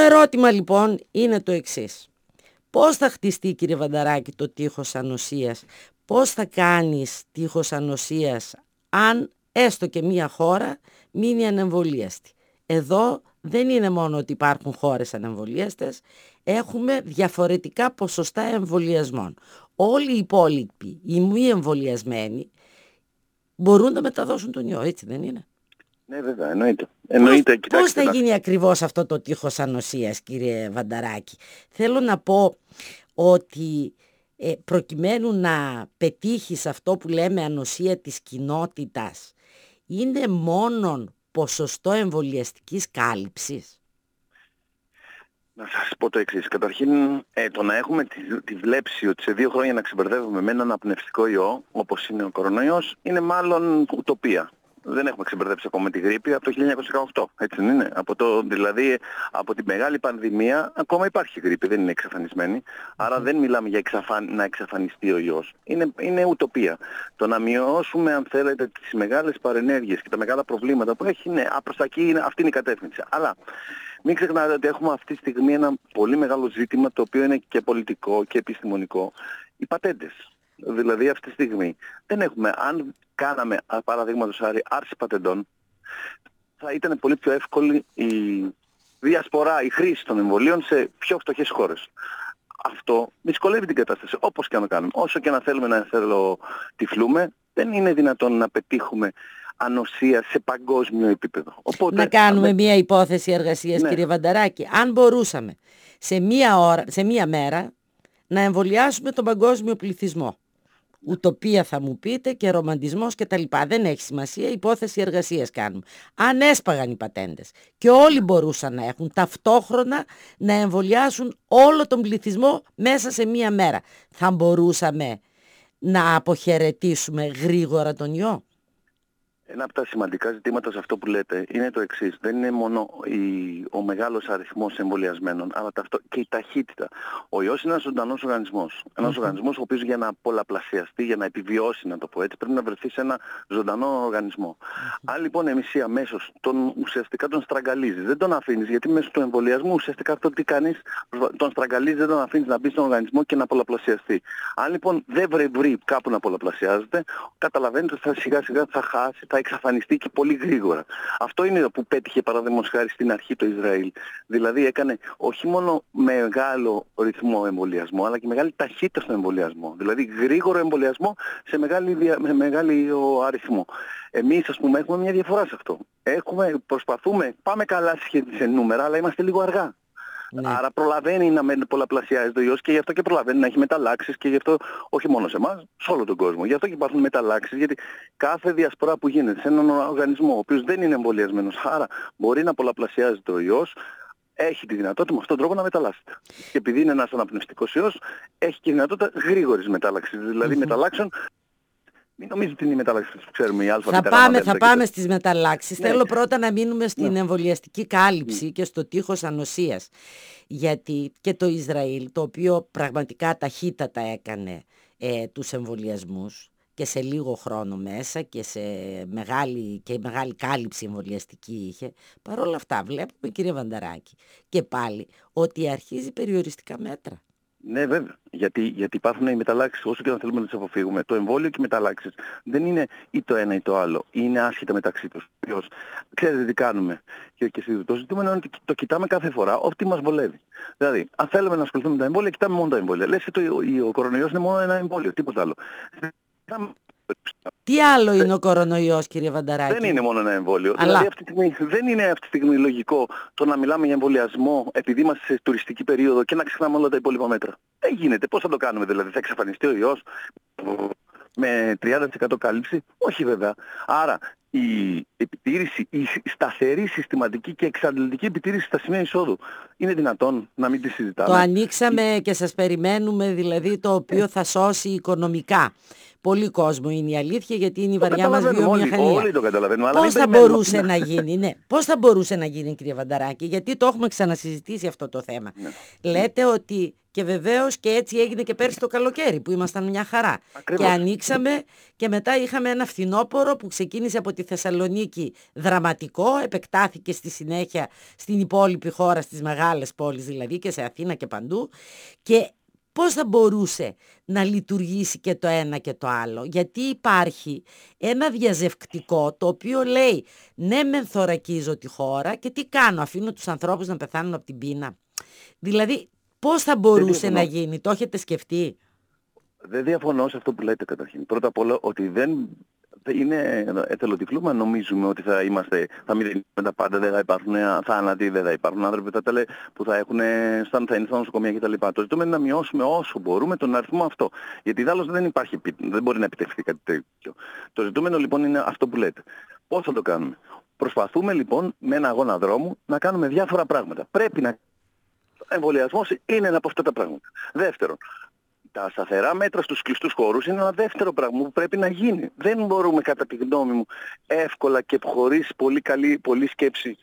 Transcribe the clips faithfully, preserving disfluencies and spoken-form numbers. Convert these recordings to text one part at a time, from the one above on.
ερώτημα λοιπόν είναι το εξής. Πώς θα χτιστεί, κύριε Βανταράκη, το τείχος ανοσίας? Πώς θα κάνεις τείχος ανοσίας αν έστω και μία χώρα μείνει ανεμβολίαστη? Εδώ δεν είναι μόνο ότι υπάρχουν χώρες ανεμβολίαστες, έχουμε διαφορετικά ποσοστά εμβολιασμών. Όλοι οι υπόλοιποι, οι μη εμβολιασμένοι, μπορούν να μεταδώσουν τον ιό, έτσι δεν είναι? Ναι, βέβαια, εννοείται. εννοείται Πώς, πώς θα γίνει ακριβώς αυτό το τείχος ανοσίας, κύριε Βανταράκη? Θέλω να πω ότι ε, προκειμένου να πετύχεις αυτό που λέμε ανοσία της κοινότητας, είναι μόνον ποσοστό εμβολιαστικής κάλυψης? Να σας πω το εξής. Καταρχήν, ε, το να έχουμε τη, τη βλέψη ότι σε δύο χρόνια να ξεμπερδεύουμε με έναν απνευστικό ιό, όπως είναι ο κορονοϊός, είναι μάλλον ουτοπία. Δεν έχουμε ξεμπερδέψει ακόμα με τη γρίπη από το χίλια εννιακόσια δεκαοκτώ, έτσι δεν είναι? Από το, δηλαδή από τη μεγάλη πανδημία ακόμα υπάρχει γρίπη, δεν είναι εξαφανισμένη. Άρα δεν μιλάμε για εξαφαν, να εξαφανιστεί ο ιός. Είναι, είναι ουτοπία. Το να μειώσουμε, αν θέλετε, τις μεγάλες παρενέργειες και τα μεγάλα προβλήματα που έχει, ναι, προς τα εκεί, είναι, αυτή είναι η κατεύθυνση. Αλλά μην ξεχνάτε ότι έχουμε αυτή τη στιγμή ένα πολύ μεγάλο ζήτημα, το οποίο είναι και πολιτικό και επιστημονικό. Οι πατέντες. Δηλαδή αυτή τη στιγμή δεν έχουμε, αν κάναμε παραδείγματος χάρη άρση πατεντών, θα ήταν πολύ πιο εύκολη η διασπορά, η χρήση των εμβολίων σε πιο φτωχές χώρες. Αυτό δυσκολεύει την κατάσταση, όπως και να κάνουμε. Όσο και να θέλουμε να θελοτυφλούμε, δεν είναι δυνατόν να πετύχουμε ανοσία σε παγκόσμιο επίπεδο. Οπότε, να κάνουμε με... μία υπόθεση εργασίας, ναι, κύριε Βανταράκη. Αν μπορούσαμε σε μία ώρα, σε μία μέρα να εμβολιάσουμε τον παγκόσμιο πληθυσμό. Ουτοπία θα μου πείτε και ρομαντισμός και τα λοιπά. Δεν έχει σημασία, υπόθεση εργασίας κάνουμε. Αν έσπαγαν οι πατέντες και όλοι μπορούσαν να έχουν ταυτόχρονα να εμβολιάσουν όλο τον πληθυσμό μέσα σε μία μέρα, θα μπορούσαμε να αποχαιρετήσουμε γρήγορα τον ιό? Ένα από τα σημαντικά ζητήματα σε αυτό που λέτε είναι το εξής. Δεν είναι μόνο η, ο μεγάλος αριθμός εμβολιασμένων, αλλά ταυτό, και η ταχύτητα. Ο ιός είναι ένας ζωντανός οργανισμός. Ένας mm-hmm. οργανισμός ο οποίος για να πολλαπλασιαστεί, για να επιβιώσει, να το πω έτσι, πρέπει να βρεθεί σε ένα ζωντανό οργανισμό. Mm-hmm. Αν λοιπόν εμείς ή αμέσως τον, ουσιαστικά τον στραγγαλίζεις, δεν τον αφήνεις, γιατί μέσω του εμβολιασμού ουσιαστικά αυτό τι κάνεις, τον στραγγαλίζεις, δεν τον αφήνεις να μπει στον οργανισμό και να πολλαπλασιαστεί. Αν λοιπόν δεν βρει, βρει κάπου να πολλαπλασιάζεται, καταλαβαίνετε ότι θα σιγά σιγά θα χάσει, θα εξαφανιστεί και πολύ γρήγορα. Αυτό είναι που πέτυχε παραδείγματος χάρη στην αρχή το Ισραήλ. Δηλαδή έκανε όχι μόνο μεγάλο ρυθμό εμβολιασμό, αλλά και μεγάλη ταχύτητα στον εμβολιασμό. Δηλαδή γρήγορο εμβολιασμό σε μεγάλη, με μεγάλο αριθμό. Εμείς, ας πούμε, έχουμε μια διαφορά σε αυτό. Έχουμε, προσπαθούμε, πάμε καλά σε νούμερα, αλλά είμαστε λίγο αργά. Ναι. Άρα προλαβαίνει να πολλαπλασιάζεται ο ιός και γι' αυτό και προλαβαίνει να έχει μεταλλάξεις και γι' αυτό όχι μόνο σε εμάς, σε όλο τον κόσμο. Γι' αυτό και υπάρχουν μεταλλάξεις, γιατί κάθε διασπορά που γίνεται σε έναν οργανισμό ο οποίος δεν είναι εμβολιασμένος, άρα μπορεί να πολλαπλασιάζεται ο ιός, έχει τη δυνατότητα με αυτόν τον τρόπο να μεταλλάσσεται. Και επειδή είναι ένας αναπνευστικός ιός, έχει και δυνατότητα γρήγορης μετάλλαξης, δηλαδή mm-hmm. μεταλλάξεων. Μην νομίζετε ότι είναι οι μεταλλάξεις που ξέρουμε, η αλφα, θα β, πάμε, γ, θα πάμε στις μεταλλάξεις. Ναι. Θέλω πρώτα να μείνουμε στην ναι. εμβολιαστική κάλυψη Ναι. και στο τείχος ανοσίας. Γιατί και το Ισραήλ, το οποίο πραγματικά ταχύτατα έκανε ε, τους εμβολιασμούς και σε λίγο χρόνο μέσα και σε μεγάλη, και μεγάλη κάλυψη εμβολιαστική είχε, παρόλα αυτά βλέπουμε, κύριε Βανταράκη, και πάλι ότι αρχίζει περιοριστικά μέτρα. Ναι, βέβαια. Γιατί, γιατί υπάρχουν οι μεταλλάξεις, όσο και να θέλουμε να τις αποφύγουμε. Το εμβόλιο και οι μεταλλάξεις δεν είναι ή το ένα ή το άλλο. Είναι άσχετα μεταξύ τους. Ξέρετε τι κάνουμε. Και, και το ζητούμενο είναι ότι το κοιτάμε κάθε φορά ό,τι μας βολεύει. Δηλαδή, αν θέλουμε να ασχοληθούμε με τα εμβόλια, κοιτάμε μόνο τα εμβόλια. Λες ότι ο, ο κορονοϊός είναι μόνο ένα εμβόλιο, τίποτα άλλο. Τι άλλο είναι ο κορονοϊός, κύριε Βανταράκη? Δεν είναι μόνο ένα εμβόλιο. Αλλά... Δηλαδή αυτή τη στιγμή, δεν είναι αυτή τη στιγμή λογικό το να μιλάμε για εμβολιασμό επειδή είμαστε σε τουριστική περίοδο και να ξεχνάμε όλα τα υπόλοιπα μέτρα. Δεν γίνεται. Πώς θα το κάνουμε δηλαδή? Θα εξαφανιστεί ο ιός με τριάντα τοις εκατό κάλυψη? Όχι βέβαια. Άρα η επιτήρηση, η σταθερή, συστηματική και εξαντλητική επιτήρηση στα σημεία εισόδου είναι δυνατόν να μην τη συζητάμε? Το ανοίξαμε και σας περιμένουμε, δηλαδή, το οποίο θα σώσει οικονομικά πολύ κόσμο, είναι η αλήθεια, γιατί είναι η το βαριά μας βιομηχανία. Όλοι, όλοι το καταλαβαίνουμε. Πώς θα μπορούσε να γίνει, ναι, πώς θα μπορούσε να γίνει, κύριε Βανταράκη, γιατί το έχουμε ξανασυζητήσει αυτό το θέμα. Ναι. Λέτε ότι, και βεβαίως και έτσι έγινε και πέρσι το καλοκαίρι που ήμασταν μια χαρά. Ακριβώς. Και ανοίξαμε και μετά είχαμε ένα φθινόπωρο που ξεκίνησε από τη Θεσσαλονίκη δραματικό, επεκτάθηκε στη συνέχεια στην υπόλοιπη χώρα, στις μεγάλες πόλεις δηλαδή και σε Αθήνα και παντού, και πώς θα μπορούσε να λειτουργήσει και το ένα και το άλλο? Γιατί υπάρχει ένα διαζευκτικό το οποίο λέει ναι μεν θωρακίζω τη χώρα και τι κάνω, αφήνω τους ανθρώπους να πεθάνουν από την πείνα? Δηλαδή πώς θα μπορούσε να γίνει, το έχετε σκεφτεί? Δεν διαφωνώ σε αυτό που λέτε καταρχήν. Πρώτα απ' όλα ότι δεν είναι εθελοτυφλούμε, νομίζουμε ότι θα είμαστε, θα μηδενίσουμε τα πάντα, δεν θα υπάρχουν θάνατοι, δεν θα υπάρχουν άνθρωποι που θα, που θα, έχουν, θα είναι στα νοσοκομεία κτλ. Το ζητούμε είναι να μειώσουμε όσο μπορούμε τον αριθμό αυτό. Γιατί δάλλως δεν υπάρχει, δεν μπορεί να επιτευχθεί κάτι τέτοιο. Το ζητούμενο λοιπόν είναι αυτό που λέτε. Πώς θα το κάνουμε? Προσπαθούμε λοιπόν με ένα αγώνα δρόμου να κάνουμε διάφορα πράγματα. Πρέπει να. Ο εμβολιασμός είναι ένα από αυτά τα πράγματα. Δεύτερον, τα σταθερά μέτρα στους κλειστούς χώρους είναι ένα δεύτερο πράγμα που πρέπει να γίνει. Δεν μπορούμε κατά τη γνώμη μου εύκολα και χωρίς πολύ καλή πολλή σκέψη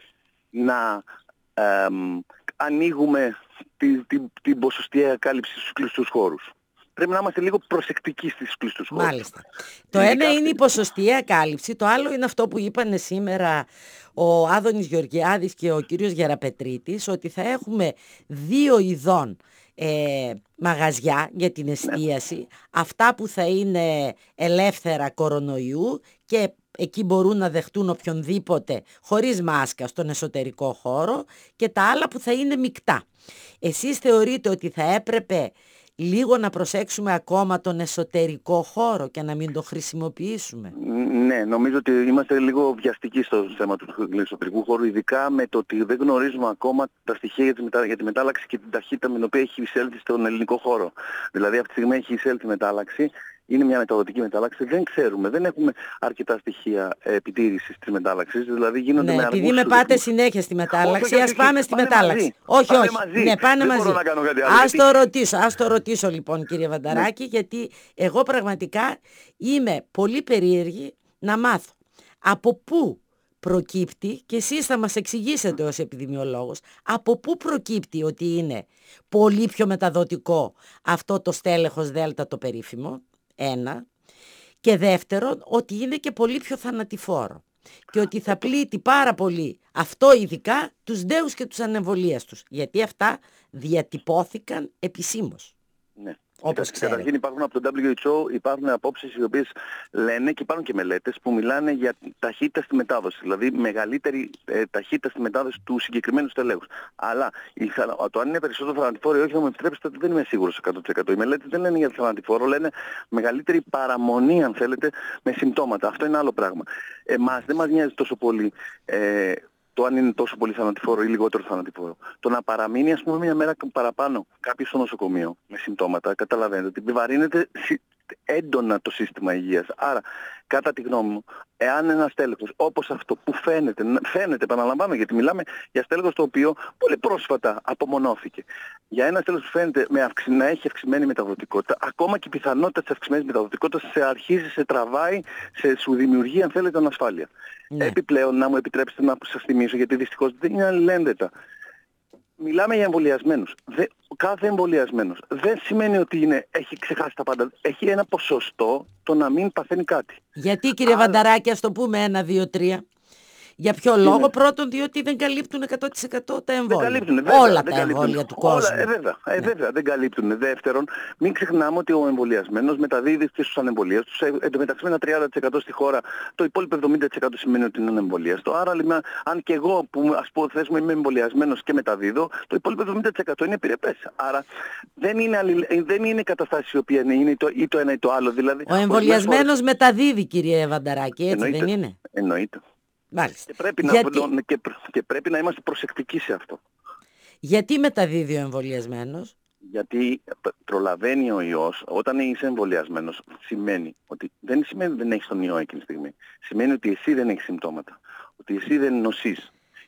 να ε, ανοίγουμε την, την, την ποσοστιαία κάλυψη στους κλειστούς χώρους. Πρέπει να είμαστε λίγο προσεκτικοί στις κλειστούς χώρους. Μάλιστα. Το ένα είναι η ποσοστιαία κάλυψη, το άλλο είναι αυτό που είπανε σήμερα ο Άδωνης Γεωργιάδης και ο κύριος Γεραπετρίτης, ότι θα έχουμε δύο ειδών ε, μαγαζιά για την εστίαση, ναι. Αυτά που θα είναι ελεύθερα κορονοϊού και εκεί μπορούν να δεχτούν οποιονδήποτε χωρίς μάσκα στον εσωτερικό χώρο, και τα άλλα που θα είναι μεικτά. Εσείς θεωρείτε ότι θα έπρεπε λίγο να προσέξουμε ακόμα τον εσωτερικό χώρο και να μην το χρησιμοποιήσουμε? Ναι, νομίζω ότι είμαστε λίγο βιαστικοί στο θέμα του εσωτερικού χώρου, ειδικά με το ότι δεν γνωρίζουμε ακόμα τα στοιχεία για τη, μετα... για τη μετάλλαξη και την ταχύτητα με την οποία έχει εισέλθει στον ελληνικό χώρο. Δηλαδή αυτή τη στιγμή έχει εισέλθει μετάλλαξη. Είναι μια μεταδοτική μετάλλαξη, δεν ξέρουμε, δεν έχουμε αρκετά στοιχεία επιτήρησης της μετάλλαξης, δηλαδή γίνονται ναι, με επειδή με πάτε ρυθμούς. συνέχεια στη μετάλλαξη, ας πάμε στη πάνε μετάλλαξη. Μαζί. Όχι, πάνε όχι, μαζί. ναι, πάνε δεν μαζί. Μπορώ να κάνω κάτι άλλο, ας γιατί... το ρωτήσω, ας το ρωτήσω λοιπόν κύριε Βανταράκη, ναι. Γιατί εγώ πραγματικά είμαι πολύ περίεργη να μάθω από πού προκύπτει, και εσείς θα μας εξηγήσετε ως επιδημιολόγος, από πού προκύπτει ότι είναι πολύ πιο μεταδοτικό αυτό το στέλεχος Δέλτα το περίφημο, ένα. Και δεύτερον, ότι είναι και πολύ πιο θανατηφόρο και ότι θα πλήττει πάρα πολύ, αυτό ειδικά, τους νέους και τους ανεμβολίαστους, γιατί αυτά διατυπώθηκαν επισήμως. Ναι. Όπως ξέρετε. Καταρχήν υπάρχουν από το ντάμπλιου έιτς ο, υπάρχουν απόψεις οι οποίες λένε, και υπάρχουν και μελέτες που μιλάνε για ταχύτητα στη μετάδοση, δηλαδή μεγαλύτερη ε, ταχύτητα στη μετάδοση του συγκεκριμένου στελέχους. Αλλά η, το αν είναι περισσότερο θανατηφόρο ή όχι, θα μου επιτρέψετε, δεν είμαι σίγουρος εκατό τοις εκατό. Οι μελέτες δεν λένε για θανατηφόρο, λένε μεγαλύτερη παραμονή, αν θέλετε, με συμπτώματα. Αυτό είναι άλλο πράγμα. Εμάς δεν μας νοιάζει τόσο πολύ ε, το αν είναι τόσο πολύ θανατηφόρο ή λιγότερο θανατηφόρο. Το να παραμείνει, ας πούμε, μια μέρα παραπάνω κάποιος στο νοσοκομείο με συμπτώματα, καταλαβαίνετε ότι επιβαρύνεται έντονα το σύστημα υγείας. Άρα, κατά τη γνώμη μου, εάν ένα στέλεχος όπως αυτό που φαίνεται, φαίνεται, επαναλαμβάνω, γιατί μιλάμε για στέλεχος το οποίο πολύ πρόσφατα απομονώθηκε. Για ένα στέλεχος που φαίνεται με αυξη, να έχει αυξημένη μεταδοτικότητα, ακόμα και η πιθανότητα της αυξημένης μεταδοτικότητας σε αρχίζει, σε τραβάει, σε, σου δημιουργεί, αν θέλετε, ανασφάλεια. Ναι. Επιπλέον, να μου επιτρέψετε να σας θυμίσω, γιατί δυστυχώς δεν είναι αλληλένδετα. Μιλάμε για εμβολιασμένους. Δε, κάθε εμβολιασμένος δεν σημαίνει ότι είναι, έχει ξεχάσει τα πάντα. Έχει ένα ποσοστό το να μην παθαίνει κάτι. Γιατί κύριε Αλλά... Βανταράκη, ας το πούμε ένα, δύο, τρία. Για ποιο λόγο? Είναι. Πρώτον, διότι δεν καλύπτουν εκατό τοις εκατό τα εμβόλια. Δεν καλύπτουν, βέβαια, όλα δεν τα εμβόλια του κόσμου. Όλα, ε, βέβαια, ε, βέβαια, δεν καλύπτουν. Δεύτερον, μην ξεχνάμε ότι ο εμβολιασμένος μεταδίδει και στους ανεμβολίαστους. Εν τω μεταξύ, με ένα τριάντα τοις εκατό στη χώρα, το υπόλοιπο εβδομήντα τοις εκατό σημαίνει ότι είναι ανεμβολίαστο. Άρα, λοιπόν, αν και εγώ που ας πω θέσουμε είμαι εμβολιασμένος και μεταδίδω, το υπόλοιπο εβδομήντα τοις εκατό είναι επιρρεπές. Άρα, δεν είναι, αλληλε... δεν είναι καταστάσεις οι οποίες είναι το, ή το ένα ή το άλλο. Δηλαδή, ο εμβολιασμένος φορές... μεταδίδει, κύριε Βανταράκη, έτσι εννοείται, δεν είναι? Εννοείται. Μάλιστα. Και πρέπει, Γιατί... να, και, και πρέπει να είμαστε προσεκτικοί σε αυτό. Γιατί μεταδίδει ο εμβολιασμένος? Γιατί προλαβαίνει ο ιός. Όταν είσαι εμβολιασμένος, σημαίνει ότι δεν σημαίνει ότι δεν έχεις τον ιό εκείνη τη στιγμή. Σημαίνει ότι εσύ δεν έχεις συμπτώματα. Ότι εσύ δεν νοσείς.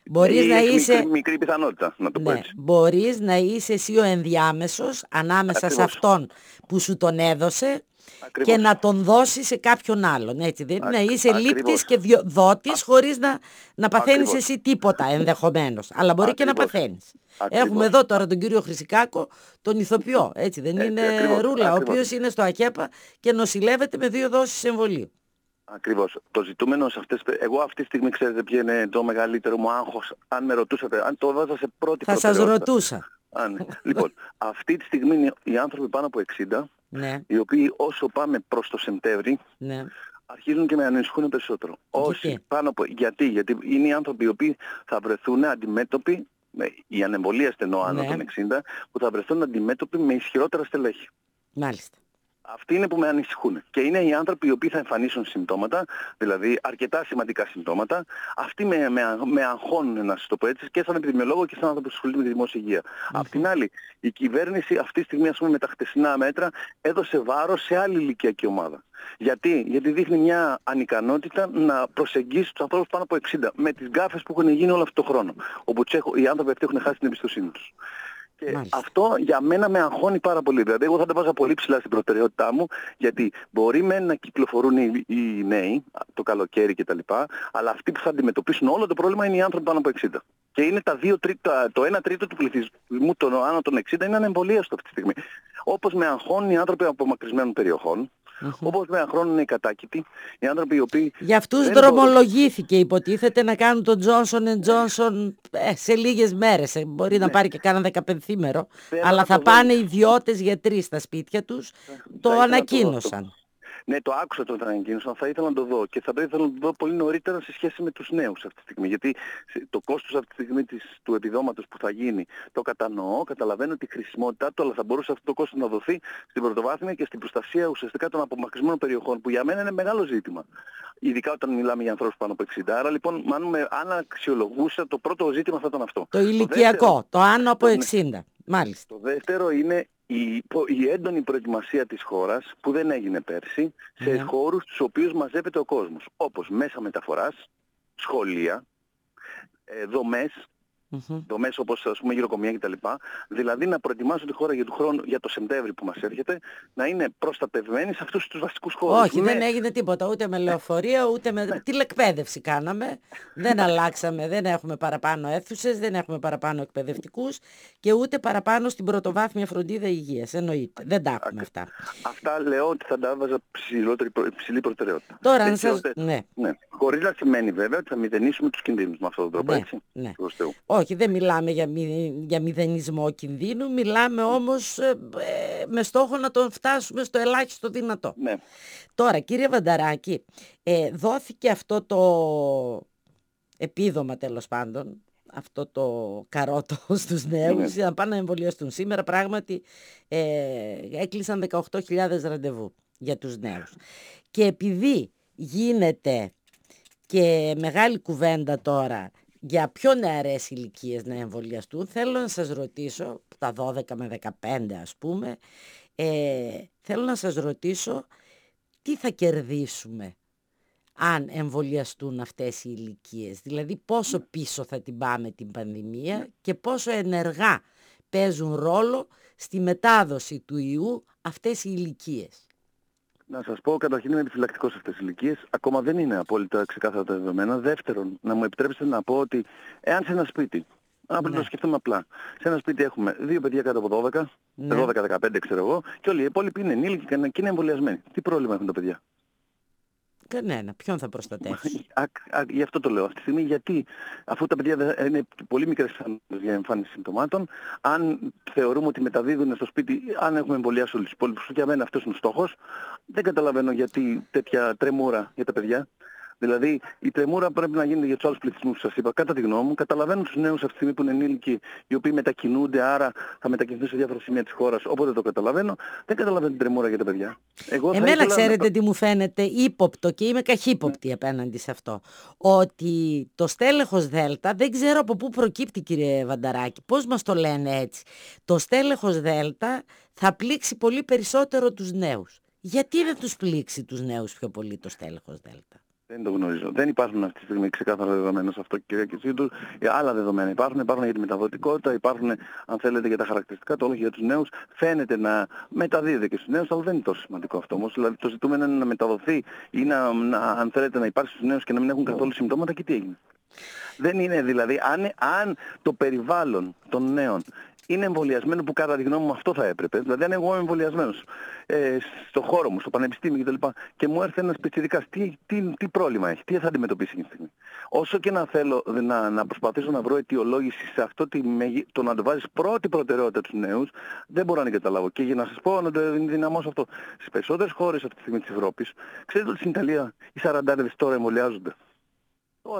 Μπορείς να είσαι... Μικρή, μικρή πιθανότητα, να το πω ναι, έτσι. μπορείς να είσαι εσύ ο ενδιάμεσος ανάμεσα Ακριβώς. σε αυτόν που σου τον έδωσε. Ακριβώς. Και να τον δώσει σε κάποιον άλλον. Έτσι, δεν Α, να είσαι λήπτης και διο, δότης Α, χωρίς να, να παθαίνεις ακριβώς. εσύ τίποτα ενδεχομένως. Αλλά μπορεί Ακριβώς. και να παθαίνεις. Ακριβώς. Έχουμε εδώ τώρα τον κύριο Χρυσικάκο, τον ηθοποιό. Έτσι, δεν έτσι, είναι ακριβώς, ρούλα, ακριβώς. ο οποίος είναι στο ΑΚΕΠΑ και νοσηλεύεται με δύο δόσεις εμβολίου. Ακριβώς. Το ζητούμενο σε αυτές... Εγώ αυτή τη στιγμή ξέρετε ποιο είναι το μεγαλύτερο μου άγχος. Αν με ρωτούσατε, αν το βάζα σε πρώτη Θα σας προτεραιότητα. ρωτούσα. Α, ναι. Λοιπόν, αυτή τη στιγμή είναι οι άνθρωποι πάνω από εξήντα, Ναι, οι οποίοι όσο πάμε προς το Σεπτέμβρη, ναι. αρχίζουν και με ανησυχούν περισσότερο. Όσοι Γιατί? πάνω από... Γιατί? Γιατί είναι οι άνθρωποι οι οποίοι θα βρεθούν αντιμέτωποι, με... οι ανεμβολίαστοι εννοώ άνω Ναι. των εξήντα, που θα βρεθούν αντιμέτωποι με ισχυρότερα στελέχη. Μάλιστα. Αυτοί είναι που με ανησυχούν. Και είναι οι άνθρωποι οι οποίοι θα εμφανίσουν συμπτώματα, δηλαδή αρκετά σημαντικά συμπτώματα. Αυτοί με, με, με αγχώνουν, να σας το πω έτσι, και σαν επιδημιολόγο και σαν άνθρωπο που ασχολείται με τη δημόσια υγεία. Mm-hmm. Απ' την άλλη, η κυβέρνηση αυτή τη στιγμή, ας πούμε, με τα χτεσινά μέτρα, έδωσε βάρος σε άλλη ηλικιακή ομάδα. Γιατί? Γιατί δείχνει μια ανικανότητα να προσεγγίσει τους ανθρώπους πάνω από εξήντα, με τις γκάφες που έχουν γίνει όλο αυτό το χρόνο, όπου οι άνθρωποι αυτοί έχουν χάσει την εμπιστοσύνη τους. Και μάλιστα. Αυτό για μένα με αγχώνει πάρα πολύ. Δηλαδή, εγώ θα τα βάζα πολύ ψηλά στην προτεραιότητά μου, γιατί μπορεί μεν να κυκλοφορούν οι, οι νέοι το καλοκαίρι κτλ. Αλλά αυτοί που θα αντιμετωπίσουν όλο το πρόβλημα είναι οι άνθρωποι πάνω από εξήντα. Και είναι τα δύο τρίτα, το ένα τρίτο του πληθυσμού των άνω των εξήντα είναι ανεμβολίαστο αυτή τη στιγμή. Όπως με αγχώνουν οι άνθρωποι από απομακρυσμένων περιοχών. Mm-hmm. Όπως με αχρόνουν οι κατάκητοι, οι άνθρωποι οι οποίοι... Για αυτούς δρομολογήθηκε μπορούν... υποτίθεται να κάνουν τον Johnson and Johnson ε, σε λίγες μέρες. Ε, μπορεί ναι. να πάρει και κάνα δεκαπενθήμερο, αλλά θα πάνε δω... ιδιώτες γιατροί στα σπίτια τους, θα, το θα ανακοίνωσαν. Το ναι, το άκουσα το ανακοίνωσαν, θα ήθελα να το δω και θα πρέπει να το δω πολύ νωρίτερα σε σχέση με τους νέους αυτή τη στιγμή. Γιατί το κόστος αυτή τη στιγμή της, του επιδόματος που θα γίνει το κατανοώ, καταλαβαίνω τη χρησιμότητά του, αλλά θα μπορούσε αυτό το κόστος να δοθεί στην πρωτοβάθμια και στην προστασία ουσιαστικά των απομακρυσμένων περιοχών, που για μένα είναι μεγάλο ζήτημα. Ειδικά όταν μιλάμε για ανθρώπους πάνω από εξήντα. Άρα λοιπόν, αν, αν αξιολογούσα, το πρώτο ζήτημα θα ήταν αυτό. Το ηλικιακό, το, δεύτερο, το άνω από εξήντα. Μάλιστα. Το δεύτερο είναι η, η έντονη προετοιμασία της χώρας που δεν έγινε πέρσι σε yeah. χώρους στους οποίους μαζεύεται ο κόσμος. Όπως μέσα μεταφοράς, σχολεία, ε, δομές, mm-hmm. δομές όπως ας πούμε γυροκομεία κτλ. Δηλαδή να προετοιμάσουν τη χώρα για, του χρόνου, για το Σεπτέμβρη που μας έρχεται, να είναι προστατευμένοι σε αυτούς τους βασικούς χώρους. Όχι, με... δεν έγινε τίποτα, ούτε με λεωφορεία, ούτε με τηλεκπαίδευση κάναμε. Δεν αλλάξαμε, δεν έχουμε παραπάνω αίθουσες, δεν έχουμε παραπάνω εκπαιδευτικούς και ούτε παραπάνω στην πρωτοβάθμια φροντίδα υγείας. Εννοείται, δεν τα έχουμε αυτά. Αυτά λέω ότι θα τα έβαζα ψηλή προτεραιότητα. Τώρα, αν σας... ναι. ναι. Χωρίς να σημαίνει βέβαια ότι θα μηδενίσουμε τους κινδύνους με αυτόν τον τρόπο, ναι, έτσι. Ναι. Όχι, δεν μιλάμε για, μη, για μηδενισμό κινδύνου, μιλάμε όμως ε, ε, με στόχο να τον φτάσουμε στο ελάχιστο δυνατό. Ναι. Τώρα, κύριε Βανταράκη, ε, δόθηκε αυτό το επίδομα τέλος πάντων, αυτό το καρότο στους νέους, ναι. να πάνε να εμβολιαστούν. Σήμερα πράγματι ε, έκλεισαν δεκαοκτώ χιλιάδες ραντεβού για τους νέους. Και επειδή γίνεται και μεγάλη κουβέντα τώρα για πιο νεαρές ηλικίες να εμβολιαστούν, θέλω να σας ρωτήσω, τα δώδεκα με δεκαπέντε ας πούμε, ε, θέλω να σας ρωτήσω τι θα κερδίσουμε αν εμβολιαστούν αυτές οι ηλικίες. Δηλαδή πόσο πίσω θα την πάμε την πανδημία και πόσο ενεργά παίζουν ρόλο στη μετάδοση του ιού αυτές οι ηλικίες. Να σας πω, καταρχήν είμαι επιφυλακτικός σε αυτές τις ηλικίες. Ακόμα δεν είναι απόλυτα ξεκάθαρα τα δεδομένα. Δεύτερον, να μου επιτρέψετε να πω ότι εάν σε ένα σπίτι, αν πρέπει να το σκεφτούμε απλά, σε ένα σπίτι έχουμε δύο παιδιά κάτω από δώδεκα, ναι. δώδεκα δεκαπέντε ξέρω εγώ, και όλοι οι υπόλοιποι είναι ενήλικοι και είναι εμβολιασμένοι. Τι πρόβλημα έχουν τα παιδιά? Κανένα. Ποιον θα προστατεύσει? Γι' αυτό το λέω αυτή τη στιγμή, γιατί αφού τα παιδιά είναι πολύ μικρές για εμφάνιση συμπτωμάτων, αν θεωρούμε ότι μεταδίδουν στο σπίτι, αν έχουμε εμβολιάσει όλους τους υπόλοιπους, για μένα αυτός είναι ο στόχος, δεν καταλαβαίνω γιατί τέτοια τρεμούρα για τα παιδιά. Δηλαδή η τρεμούρα πρέπει να γίνεται για τους άλλους πληθυσμούς που σας είπα. Κατά τη γνώμη μου, καταλαβαίνω τους νέους αυτή τη στιγμή που είναι ενήλικοι, οι οποίοι μετακινούνται, άρα θα μετακινηθούν σε διάφορα σημεία της χώρας, οπότε το καταλαβαίνω. Δεν καταλαβαίνω την τρεμούρα για τα παιδιά. Εγώ Εμένα ξέρετε να... τι μου φαίνεται ύποπτο και είμαι καχύποπτη ναι. απέναντι σε αυτό. Ότι το στέλεχος Δέλτα, δεν ξέρω από πού προκύπτει κύριε Βανταράκη, πώς μας το λένε έτσι. Το στέλεχος Δέλτα θα πλήξει πολύ περισσότερο τους νέους. Γιατί δεν τους πλήξει τους νέους πιο πολύ το στέλεχος Δέλτα? Δεν το γνωρίζω. Δεν υπάρχουν αυτή τη στιγμή ξεκάθαρα δεδομένα σε αυτό, κυρία Κετσίδου. Άλλα δεδομένα υπάρχουν. Υπάρχουν για τη μεταδοτικότητα, υπάρχουν, αν θέλετε, για τα χαρακτηριστικά, το όλο για τους νέους. Φαίνεται να μεταδίδεται και στους νέους, αλλά δεν είναι τόσο σημαντικό αυτό όμως. Δηλαδή το ζητούμενο είναι να μεταδοθεί ή να, να, αν θέλετε, να υπάρξει στους νέους και να μην έχουν καθόλου συμπτώματα, και τι έγινε. Δεν είναι δηλαδή, αν, αν το περιβάλλον των νέων είναι εμβολιασμένο, που κατά τη γνώμη μου αυτό θα έπρεπε. Δηλαδή, αν εγώ είμαι εμβολιασμένος ε, στο χώρο μου, στο πανεπιστήμιο κτλ. Και μου έρθει ένας πιτσιρικάς, τι, τι, τι πρόβλημα έχει, τι θα αντιμετωπίσει αυτή τη στιγμή. Όσο και να θέλω να, να προσπαθήσω να βρω αιτιολόγηση σε αυτό, τη, το να το βάζεις πρώτη προτεραιότητα τους νέους, δεν μπορώ να καταλάβω. Και για να σας πω, να το δυναμώσω αυτό, στις περισσότερες χώρες αυτή τη στιγμή της Ευρώπης, ξέρετε ότι στην Ιταλία οι σαραντάριδες τώρα εμβολιάζονται. Τώρα.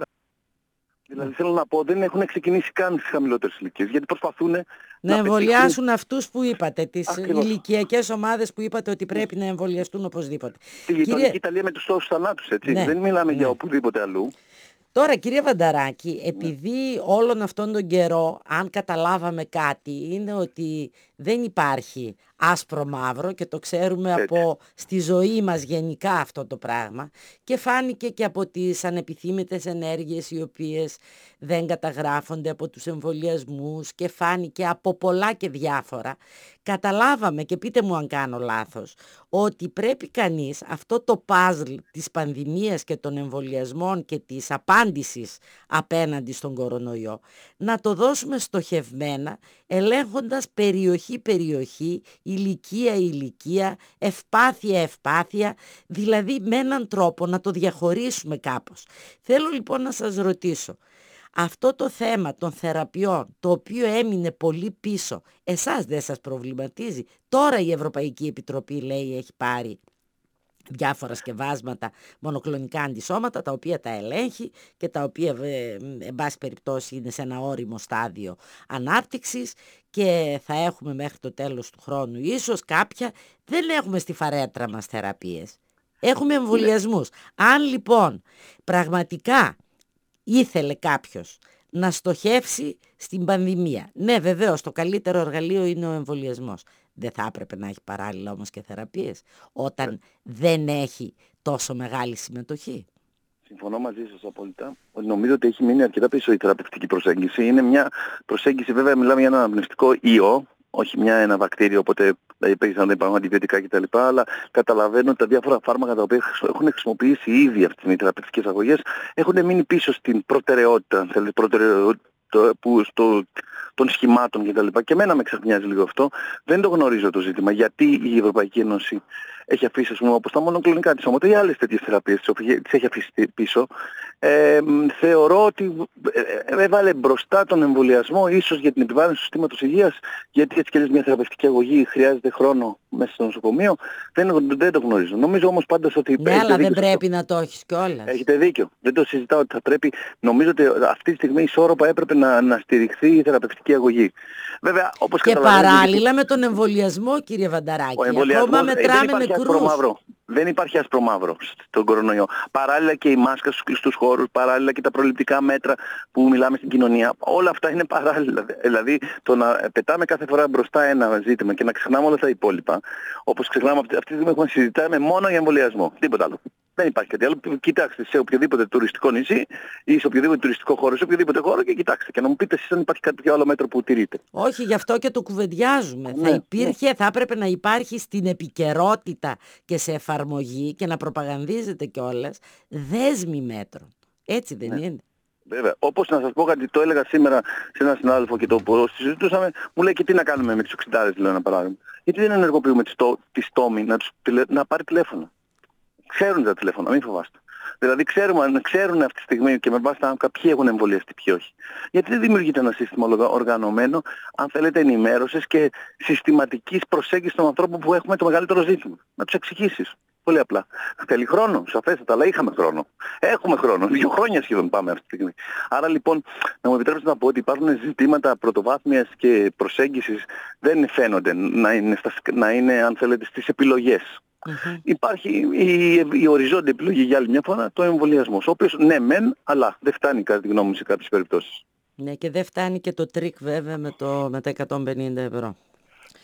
Δηλαδή θέλω να πω, δεν έχουν ξεκινήσει καν στις χαμηλότερες ηλικίες, γιατί προσπαθούν να, να εμβολιάσουν πετύχουν... αυτούς που είπατε, τις Ακριβώς. ηλικιακές ομάδες που είπατε ότι πρέπει να εμβολιαστούν οπωσδήποτε. Στη γειτονική Κύριε... Ιταλία με τους τόσους θανάτους, έτσι. Ναι, δεν μιλάμε ναι. για οπουδήποτε αλλού. Τώρα, κύριε Βανταράκη, επειδή όλον αυτόν τον καιρό, αν καταλάβαμε κάτι, είναι ότι δεν υπάρχει άσπρο μαύρο, και το ξέρουμε Έτσι. από στη ζωή μας γενικά αυτό το πράγμα, και φάνηκε και από τις ανεπιθύμητες ενέργειες οι οποίες δεν καταγράφονται, από τους εμβολιασμούς, και φάνηκε από πολλά και διάφορα. Καταλάβαμε, και πείτε μου αν κάνω λάθος, ότι πρέπει κανείς αυτό το παζλ της πανδημίας και των εμβολιασμών και της απάντησης απέναντι στον κορονοϊό να το δώσουμε στοχευμένα, ελέγχοντας περιοχή-περιοχή, ηλικία-ηλικία, ευπάθεια-ευπάθεια, δηλαδή με έναν τρόπο να το διαχωρίσουμε κάπως. Θέλω λοιπόν να σας ρωτήσω, αυτό το θέμα των θεραπείων, το οποίο έμεινε πολύ πίσω, εσάς δεν σας προβληματίζει? Τώρα η Ευρωπαϊκή Επιτροπή, λέει, έχει πάρει διάφορα σκευάσματα, μονοκλονικά αντισώματα, τα οποία τα ελέγχει και τα οποία, ε, εν πάση περιπτώσει, είναι σε ένα όριμο στάδιο ανάπτυξης, και θα έχουμε μέχρι το τέλος του χρόνου ίσως κάποια. Δεν έχουμε στη φαρέτρα μας θεραπείες. Έχουμε εμβολιασμούς. Αν λοιπόν πραγματικά ήθελε κάποιος να στοχεύσει στην πανδημία, ναι, βεβαίως το καλύτερο εργαλείο είναι ο εμβολιασμός. Δεν θα έπρεπε να έχει παράλληλα όμως και θεραπείες, όταν ε. δεν έχει τόσο μεγάλη συμμετοχή? Συμφωνώ μαζί σας απόλυτα. Νομίζω ότι έχει μείνει αρκετά πίσω η θεραπευτική προσέγγιση. Είναι μια προσέγγιση, βέβαια μιλάμε για ένα αναπνευστικό ιό, όχι μια, ένα βακτήριο, οπότε υπήρχαν δεν υπάρχουν αντιβιωτικά κτλ. Αλλά καταλαβαίνω ότι τα διάφορα φάρμακα τα οποία έχουν χρησιμοποιήσει ήδη αυτή τη θεραπευτικές αγωγές έχουν μείνει πίσω στην προτεραιότητα, αν θέλετε, προτεραιότητα που στο, των σχημάτων κτλ. Και, και εμένα με ξαφνιάζει λίγο αυτό. Δεν το γνωρίζω το ζήτημα. Γιατί η Ευρωπαϊκή Ένωση έχει αφήσει, ας πούμε, όπως τα μονοκλονικά της σώματα ή άλλες τέτοιες θεραπείες τις έχει αφήσει πίσω. Ε, θεωρώ ότι έβαλε μπροστά τον εμβολιασμό, ίσως για την επιβάρυνση του συστήματος υγείας, γιατί έτσι και μια θεραπευτική αγωγή χρειάζεται χρόνο μέσα στο νοσοκομείο. Δεν, δεν το γνωρίζω. Νομίζω όμως πάντως ότι... Ναι, αλλά δεν πρέπει να το έχεις κιόλας. Έχετε δίκιο. Δεν το συζητάω ότι θα πρέπει. Νομίζω ότι αυτή τη στιγμή ισόρροπα έπρεπε να, να στηριχθεί η θεραπευτική αγωγή. Βέβαια, όπως και παράλληλα με τον εμβολιασμό, κύριε Βανταράκη. Ακόμα μετράμε νεκρούς. Δεν υπάρχει άσπρο μαύρο στον κορονοϊό. Παράλληλα και η μάσκα στους κλειστούς χώρους, παράλληλα και τα προληπτικά μέτρα που μιλάμε στην κοινωνία. Όλα αυτά είναι παράλληλα. Δηλαδή το να πετάμε κάθε φορά μπροστά ένα ζήτημα και να ξεχνάμε όλα τα υπόλοιπα, όπως ξεχνάμε αυτή τη στιγμή έχουμε συζητάμε μόνο για εμβολιασμό. Τίποτα άλλο. Δεν υπάρχει κάτι άλλο. Κοιτάξτε σε οποιοδήποτε τουριστικό νησί ή σε οποιοδήποτε τουριστικό χώρο, σε οποιοδήποτε χώρο, και κοιτάξτε. Και να μου πείτε εσείς αν υπάρχει κάποιο άλλο μέτρο που τηρείτε. Όχι, γι' αυτό και το κουβεντιάζουμε. Ναι, θα υπήρχε, ναι. θα έπρεπε να υπάρχει στην επικαιρότητα και σε εφαρμογή και να προπαγανδίζεται κιόλας δέσμη μέτρων. Έτσι δεν ναι. είναι? Βέβαια. Όπως να σας πω κάτι, το έλεγα σήμερα σε έναν συνάδελφο και το συζητούσαμε, μου λέει και τι να κάνουμε με τις οξυντάρες, λέω ένα παράδειγμα. Γιατί δεν ενεργοποιούμε τη στόμη να, να πάρει τηλέφωνο. Ξέρουν τα τηλέφωνα, μην φοβάστε. Δηλαδή ξέρουμε, ξέρουν αυτή τη στιγμή και με βάση τα ποιοι έχουν εμβολιαστεί, ποιοι όχι. Γιατί δεν δημιουργείται ένα σύστημα οργανωμένο, αν θέλετε, ενημέρωσης και συστηματικής προσέγγισης των ανθρώπων που έχουμε το μεγαλύτερο ζήτημα. Να τους εξηγήσεις. Πολύ απλά. Θέλει χρόνο, σαφέστατα, αλλά είχαμε χρόνο. Έχουμε χρόνο. Δύο χρόνια σχεδόν πάμε αυτή τη στιγμή. Άρα λοιπόν, να μου επιτρέψετε να πω ότι υπάρχουν ζητήματα πρωτοβάθμιας και προσέγγισης, δεν φαίνονται να είναι, να είναι αν θέλετε, στις επιλογές. Mm-hmm. Υπάρχει η, η οριζόντια επιλογή για άλλη μια φορά, το εμβολιασμός, ο οποίος ναι μεν, αλλά δεν φτάνει κατά τη γνώμη μου σε κάποιες περιπτώσεις. Ναι, και δεν φτάνει και το τρίκ βέβαια με, το, με τα εκατόν πενήντα ευρώ.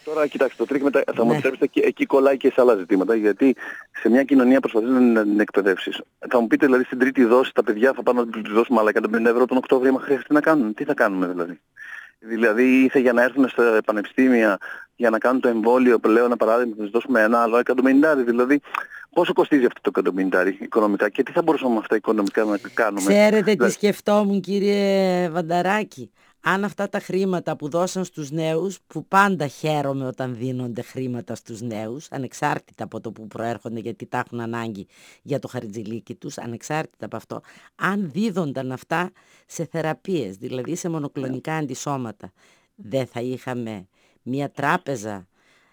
Τώρα κοιτάξτε, το τρίκ μετά θα μου Ναι. επιτρέψετε, εκεί, εκεί κολλάει και σε άλλα ζητήματα, γιατί σε μια κοινωνία προσπαθείς να την εκπαιδεύσεις. Θα μου πείτε δηλαδή στην τρίτη δόση τα παιδιά θα πάνε να τους δώσουμε άλλα εκατόν πενήντα ευρώ τον Οκτώβριο, μα χρειάζεται να κάνουν. Τι θα κάνουμε δηλαδή. Δηλαδή ήρθε για να έρθουν στα πανεπιστήμια για να κάνουν το εμβόλιο πλέον, ένα παράδειγμα, θα τους δώσουμε ένα άλλο εκατόν πενήντα. Δηλαδή πόσο κοστίζει αυτό το εκατόν πενήντα οικονομικά και τι θα μπορούσαμε με αυτά οικονομικά να κάνουμε. Ξέρετε τι Δηλαδή, σκεφτόμουν, κύριε Βανταράκη? Αν αυτά τα χρήματα που δώσαν στους νέους, που πάντα χαίρομαι όταν δίνονται χρήματα στους νέους, ανεξάρτητα από το που προέρχονται, γιατί τα έχουν ανάγκη για το χαρτζηλίκι τους, ανεξάρτητα από αυτό, αν δίδονταν αυτά σε θεραπείες, δηλαδή σε μονοκλονικά αντισώματα, δεν θα είχαμε μια τράπεζα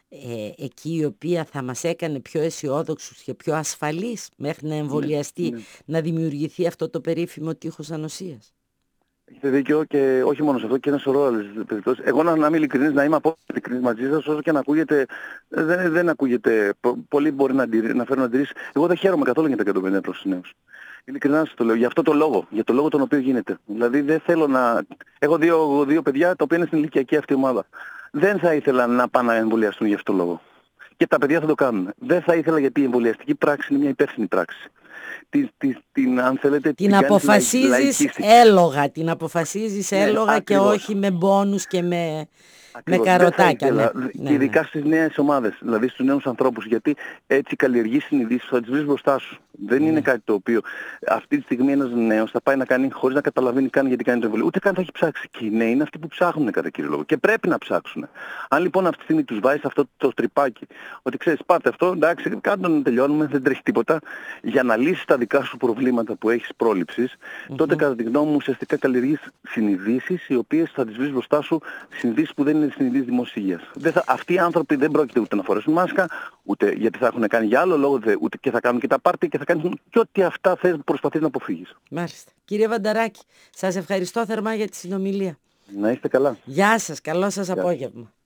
ε, εκεί η οποία θα μας έκανε πιο αισιόδοξους και πιο ασφαλείς μέχρι να εμβολιαστεί, ναι. να δημιουργηθεί αυτό το περίφημο τείχος ανοσίας. Έχετε δίκιο και όχι μόνο σε αυτό και ένα σωρό άλλες περιπτώσεις. Εγώ να, να είμαι ειλικρινής, να είμαι απόλυτα ειλικρινής μαζί σας, όσο και να ακούγεται, δεν, δεν ακούγεται, πο- πολλοί μπορεί να, αντιρρεί- να φέρουν αντιρρήσεις. Εγώ δεν χαίρομαι καθόλου για τα εκατόν πενήντα προς τους νέους. Ειλικρινά σας το λέω, για αυτό το λόγο, για το λόγο τον οποίο γίνεται. Δηλαδή δεν θέλω να... Έχω δύο, δύο παιδιά τα οποία είναι στην ηλικιακή αυτή ομάδα. Δεν θα ήθελα να πάνε να εμβολιαστούν για αυτό το λόγο. Και τα παιδιά θα το κάνουν. Δεν θα ήθελα γιατί η εμβολιαστική πράξη είναι μια υπεύθυνη πράξη. Την, την, την, αν θέλετε, Την κάνεις αποφασίζεις λαϊ- λαϊκίστικη. έλογα, την αποφασίζεις Ναι, έλογα και ακριβώς. όχι με μπόνους και με, με Ακριβώς. Δεν θα καροτάκια. Ναι, ήθελα, ναι, και ειδικά ναι. στις νέες ομάδες, δηλαδή στους νέους ανθρώπους, γιατί έτσι καλλιεργείς συνειδήσεις, θα τις βρεις μπροστά σου. Δεν είναι κάτι το οποίο αυτή τη στιγμή ένας νέος θα πάει να κάνει χωρίς να καταλαβαίνει καν γιατί κάνει το εμβόλιο. Ούτε καν θα έχει ψάξει. Και οι νέοι είναι αυτοί που ψάχνουν κατά κύριο λόγο. Και πρέπει να ψάξουν. Αν λοιπόν αυτή τη στιγμή τους βάζεις αυτό το τρυπάκι, ότι ξέρεις πάρτε αυτό, εντάξει, κάντε να τελειώνουμε, δεν τρέχει τίποτα, για να λύσεις τα δικά σου προβλήματα που έχεις πρόληψης, τότε κατά τη γνώμη μου ουσιαστικά καλλιεργείς συνειδήσεις οι οποίες θα τις βρεις μπροστά σου, συνειδήσεις που δεν είναι συνειδήσεις δημόσιας υγείας. Δεν θα, αυτοί οι άνθρωποι δεν πρόκειται ούτε να φορέσουν μάσκα, ούτε γιατί θα έχουν κάνει για άλλο λόγο, δε, ούτε και θα κάνουν και τα πάρτι και θα κάνουν και ό,τι αυτά θες που προσπαθείς να αποφύγεις. Μάλιστα. Κύριε Βανταράκη, σας ευχαριστώ θερμά για τη συνομιλία. Να είστε καλά. Γεια σας, καλό σας Γεια. απόγευμα.